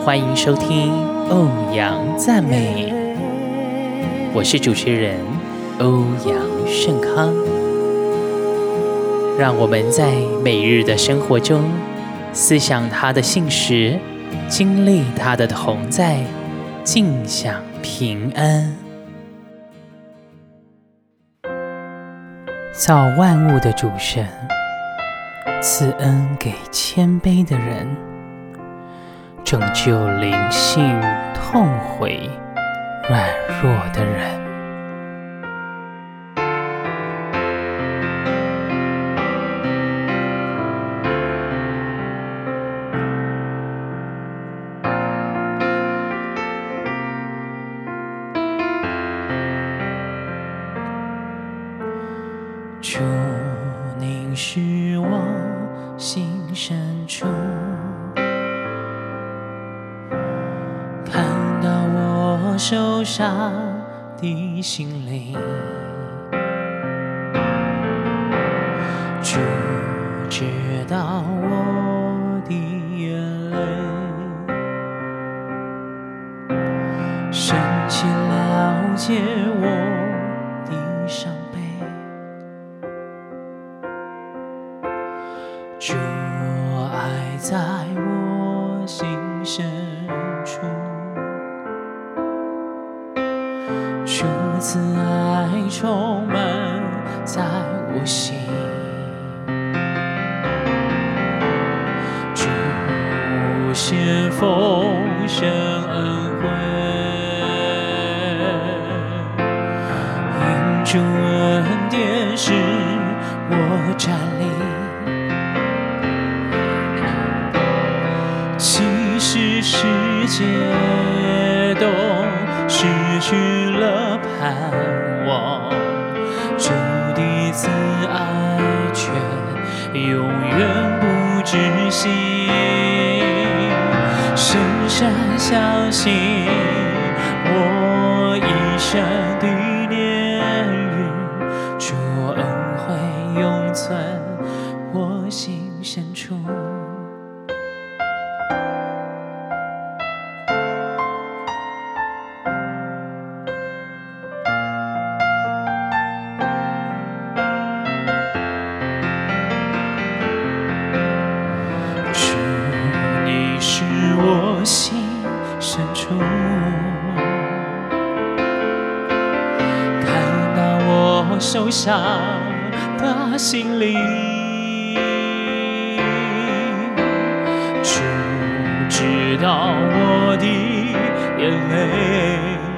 欢迎收听欧阳赞美，我是主持人欧阳盛康。让我们在每日的生活中思想他的信实，经历他的同在，尽享平安。造万物的主神，赐恩给谦卑的人，拯救灵性痛悔软弱的人。主，您是我心深处看到我受伤的心灵，主知道我的眼泪，深切了解我的伤悲。主爱在我心深处，主慈爱充满在我心，主无限丰盛恩惠，因主恩典使我站立。其实世界都失去了盼望，主的慈爱却永远不止息。深深相信我一生的年日，主恩惠永存我心深处。我心深处看到我受伤的心灵，主知道我的眼泪，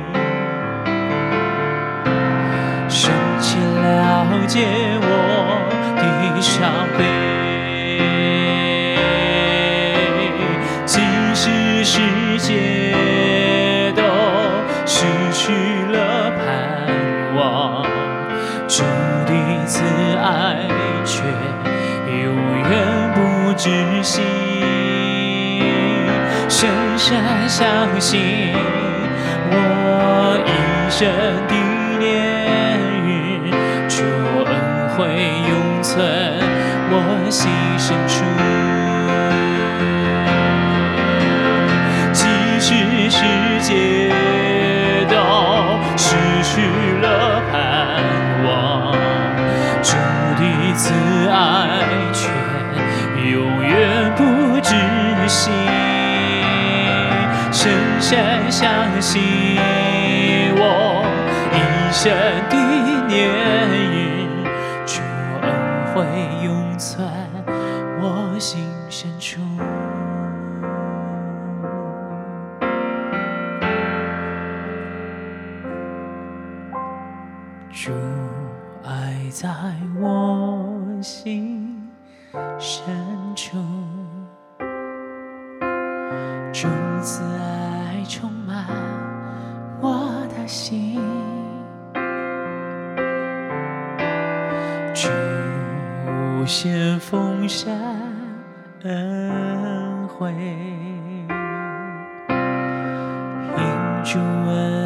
深切了解我的伤悲。世界都失去了盼望，主的慈爱却永远不止息。深深相信我一生的年日，主恩惠永存我心深处。世界都失去了盼望，主的慈爱却永远不止息。深深相信我一生的年日，主恩惠永存我心深处。主爱在我心深处，主慈爱充满我的心，主无限丰盛恩惠，因主恩